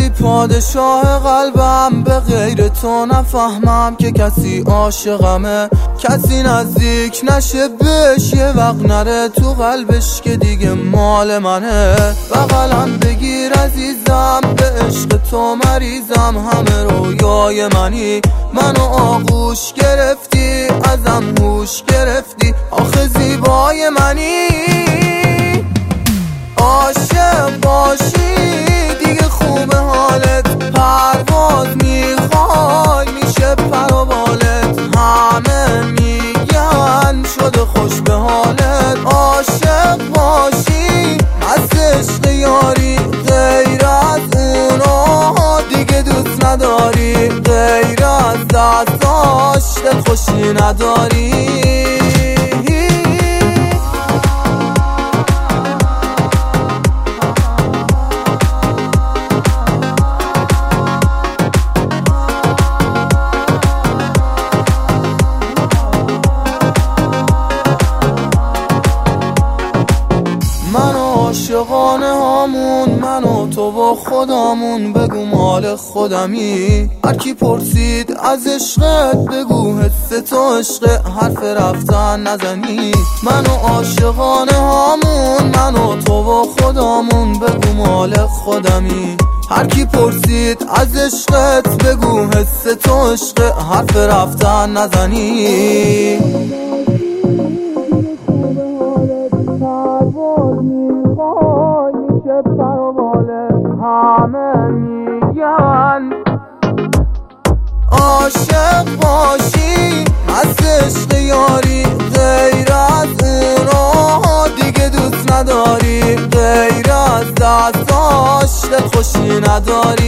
شدی پادشاه قلبم، به غیر تو نفهمم که کسی عاشقمه، کسی نزدیک نشه بهش، یه وقت نره تو قلبش که دیگه مال منه. بغلم بگیر عزیزم، به عشق تو مریضم، همه رویای منی، منو آغوش گرفتی، ازم هوش گرفتی، آخه زیبای منی. عاشق باشی دیگه خوبه حالت، پرواز میخوای میشه پر و بالت، همه میگن شده خوش به حالت. عاشق باشی مست عشق یاری، غیر از اونو دیگه دوست نداری، غیر از دستاش دل خوشی نداری. عاشقانه هامون من و تو و خدامون، بگو مال خودمی. هر کی پرسید از عشقت بگو حس تو عشق، حرف رفتن نزنی. من و عاشقانه هامون من و تو و خدامون، بگو مال خودمی. هر کی پرسید از عشقت بگو حس تو عشق، حرف رفتن نزنی. همه میگن عاشق باشی مست عشق یاری، غیر از اونو دیگه دوست نداری، غیر از دستاش دل خوشی نداری.